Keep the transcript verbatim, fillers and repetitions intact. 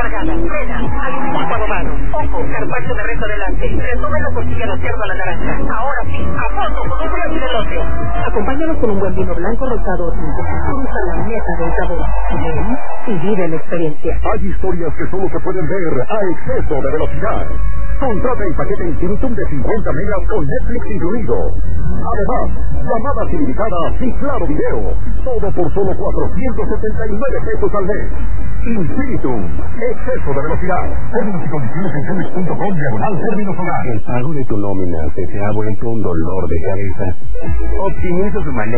cargada, frena, aluminio mano, ojo, carpaccio de resto adelante, resumen la costilla de cerdo a la naranja. Ahora sí, a fondo con un buen elote. Acompáñanos con un buen vino blanco rosado o tinto. Cruza la meta del sabor. Ven y vive la experiencia. Hay historias que solo se pueden ver a exceso de velocidad. Contrata el paquete Infinitum de cincuenta megas con Netflix incluido. Además, llamadas ilimitadas y claro video. Todo por solo cuatrocientos setenta y nueve pesos al mes. Infinitum, exceso de velocidad. Términos y condiciones en cemex punto com diagonal términos hogares. El pago de tu nómina se te ha vuelto un dolor de cabeza. Optimiza su manera